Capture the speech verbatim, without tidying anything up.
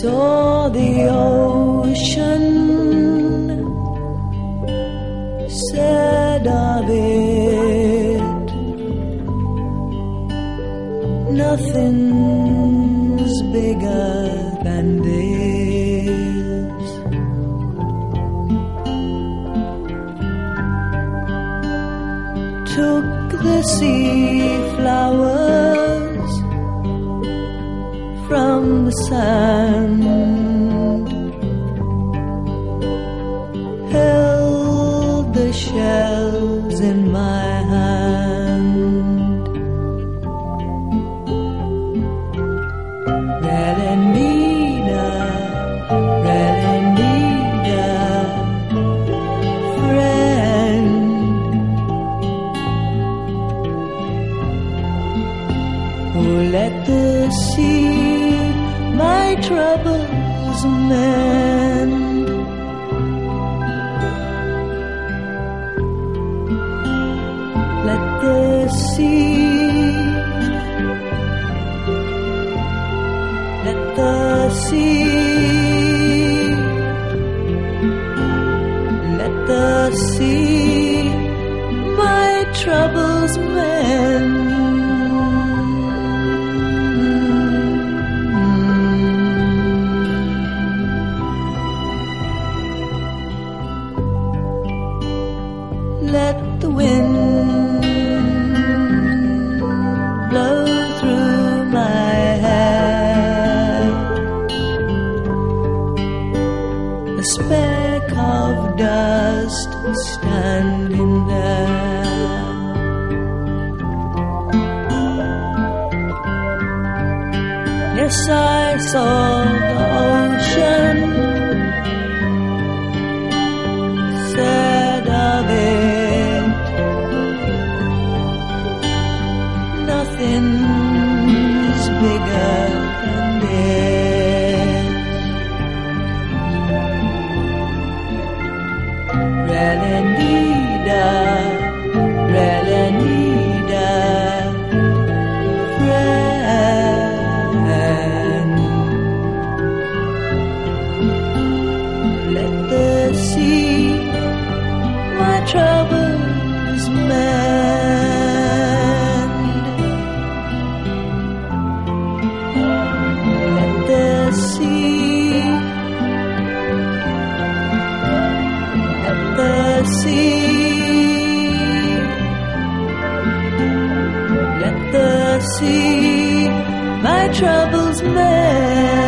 saw the ocean, said of it, nothing's bigger than this. Took the sea flowers from the sand, held the shells in my hand. Relenida, Relenida, friend, who let the sea my troubles mend. Let the sea, let the sea, let the sea my troubles mend. Let the wind blow through my hair, a speck of dust standing there. Yes, I saw the ocean, said of it, nothing's bigger than this. Relenida, Relenida, friend, let the sea my troubles mend. Let the sea, let the sea, let the sea my troubles mend.